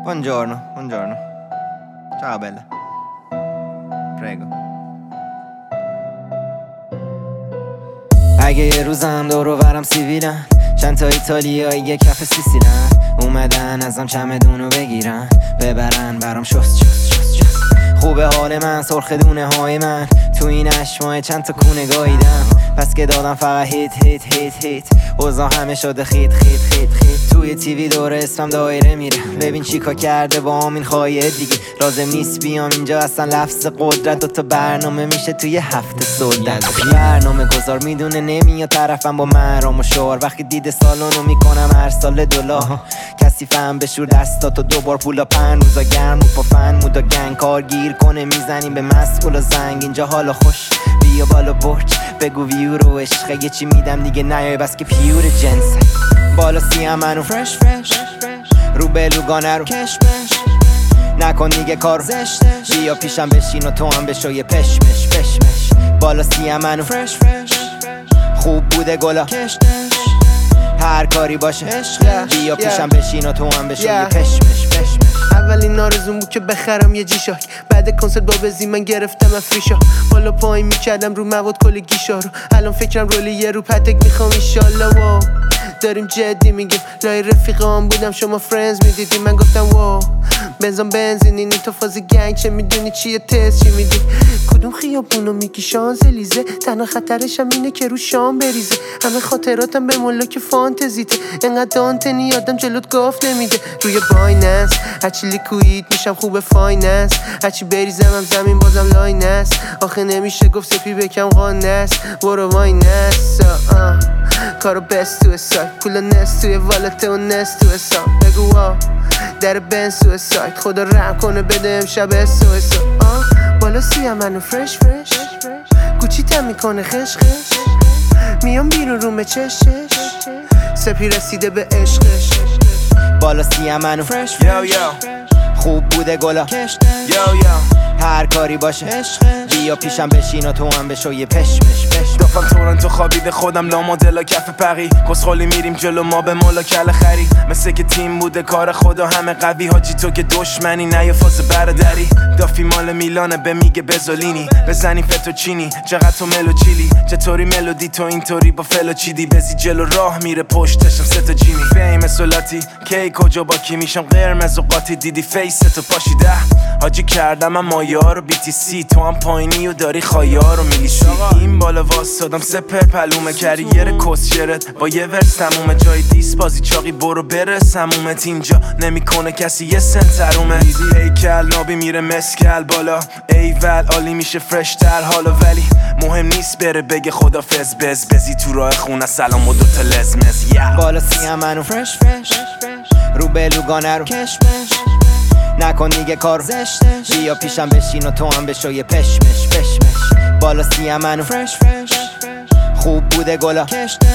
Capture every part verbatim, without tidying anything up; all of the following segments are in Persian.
Buongiorno, buongiorno. Ciao bella. Prego. اگه یه روزم دور و برم سیبیلن، چند تا ایتالیایی یه کف سیسیلن، اومدن ازم چمدونو بگیرن ببرن برام شست شست شست شست. خوبه حال من، سرخ دونه های من، تو این اشمای چند تا کونه گاییدم، پس که دادم فقط هیت هیت هیت هیت. اوضاع همه شده خیت خیت خیت خیت. توی تیوی دور اسمم دایره میره، ببین چیکار کرده با همین خواهیه دیگه. لازم نیست بیام اینجا اصلا لفظ قدرت، دوتا برنامه میشه توی هفته سودت. برنامه گذار میدونه نمیاد طرفم با مرام و شعار، وقتی دیده سالونو میکنم هر سال دلار. کسی فهم بشور دستاتو دوبار پولا پن روزا گرم و پافن مودا گنگ کار گیر کنه میزنیم به مسئول و زنگ. اینجا حالا خوش بیا بالا برج بگو ویو رو عشقه، یه چی میدم دیگه نیای بس که پیور جنسه. بالا سیم منو فرش فرش، رو بلوگانه رو کش بش، نکن دیگه کار زشتش، بیا پیشم بشین و تو هم بشو یه پشمش پشمش. بالا سیم منو فرش فرش، خوب بوده گلا کشتش، هر کاری باشه عشقه، بیا پیشم بشین و تو هم بشو یه پشمش پشمش. اولین آرزوم بود که بخرم یه جیشاک، بعد کنسرت با بزی من گرفتم افریشا، بالا پایین میکردم رو مواد کل گیشا رو، الان فکرم رولی یه رو پتک میخوام ایشالله. واو داریم جدی میگیم، لای رفیقام بودم شما فرنز میدیدی، من گفتم واو بنزام بنزین این تو فاز گنگ، چه میدونی چیه تست چی میدی، کدوم خیابونو میگی شانزلیزه، تنها خطرشم اینه که رو شام بریزه، همه خاطراتم به ملاک فانتزیته، انقدر دانتنی آدم جلوت گاف نمیده. روی بایننس هرچی لیکوید میشم خوب فایننس، هرچی بریزم هم زمین بازم لاینس، آخه نمیشه گفت سپی بکم قانس، برو واینس کارو بست تو سایت، پولا نست توی والت و نست تو حساب، بگو وا در بنز تو سایت، خدا رحم کنه بده امشب اسو اسو. بالا سیم منو فرش فرش، گوچی تم میکنه خش خش، میام بیرون رومه چش چش، سپی رسیده به عشقش. بالا سیم منو فرش فرش، خوب بوده گلا کشتش، هر کاری باشه عشقه، بیا پیشم بشین و تو هم بشو یه پشمش پشمش. دافم تورنتو خوابیده خودم لا مدلا کف پقی، کسخالی میریم جلو ما به مولا کل خری، مثل که تیم بوده کار خدا همه قوی، حاجی تو که دشمنی نه یه فاز بردری. دافی مال میلانه به میگه بزولینی، بزنی فتوچینی چقدر تو ملو چیلی، چطوری ملودی تو اینطوری با فلو چیدی، بزی جلو راه میره پشتشم سه تا جیمی، فیم سولاتی کی کجا با کی میشم قرمز و قاطی، دیدی فیس تو پاشیده حاجی کردم اما یارو بی تی سی، تو هم پایینی و داری خایارو میلیشی، این بالا واسادم سپر پلومه کریر کسشرت با یه ورس تمومه، جای دیس بازی چاقی برو برس همومت، اینجا نمیکنه کسی یه سنترومه، هیکل نابی میره مسکل بالا ایول عالی میشه فرش تر حالا، ولی مهم نیست بره بگه خدافظ بز بزی تو راه خونه سلام و دوتا لزمز. بالا سیم منو فرش فرش، رو بلوگانه رو کش بش، نکن دیگه کار زشتش، بیا پیشم بشین و تو هم بشو یه پشمش پشمش. بالا سیم منو فرش فرش، خوب بوده گلا کشتش،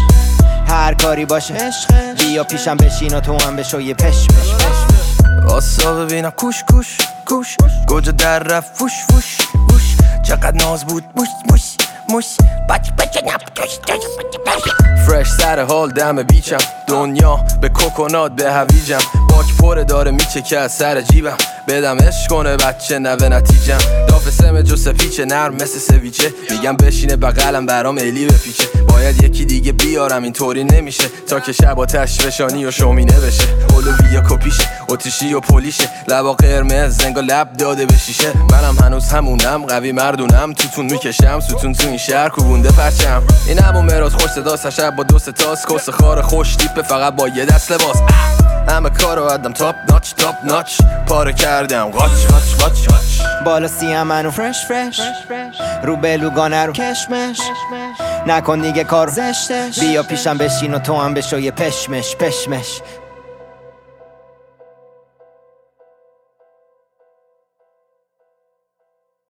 هر کاری باشه عشقه، بیا پیشم بشین و تو هم بشو یه پشمش پشمش. آسا ببینم کوش کوش کوش، گوجه در رفت فوش فوش فوش، چقدر ناز بود موش موش موش، بچ بچ نپ توش توش فرش سر حال دم بیچم، دنیا به کوکونات به هویجم، باک پره داره میچکه از سر جیبم، بدم عشق کنه بچه نوه نتیجم، داف سم جو سپیچه نرم مثل سویچه، میگم بشینه بغلم برام ایلی بپیچه، باید یکی دیگه بیارم اینطوری نمیشه، تا که شب آتش فشانی و شومینه بشه، اولویا کپیشه اتیشی و پلیشه، لبا قرمز زنگا لب داده به شیشه، منم هنوز همونم قوی مردونم، توتون میکشم ستون تو این شهر کوبونده پرچم، این همون مراد خوش صداست شب با دو ستاس، کس خار خوش تیپه فقط با یه دست لباس، همه کارو ادم تاپ ناچ تاپ ناچ، پاره کردم قاچ قاچ قاچ قاچ. بالا سیم منو فرش فرش، رو بلوگانه رو کشمش، نکن دیگه کار زشتش، بیا پیشم بشین و تو هم بشو یه پشمش پشمش.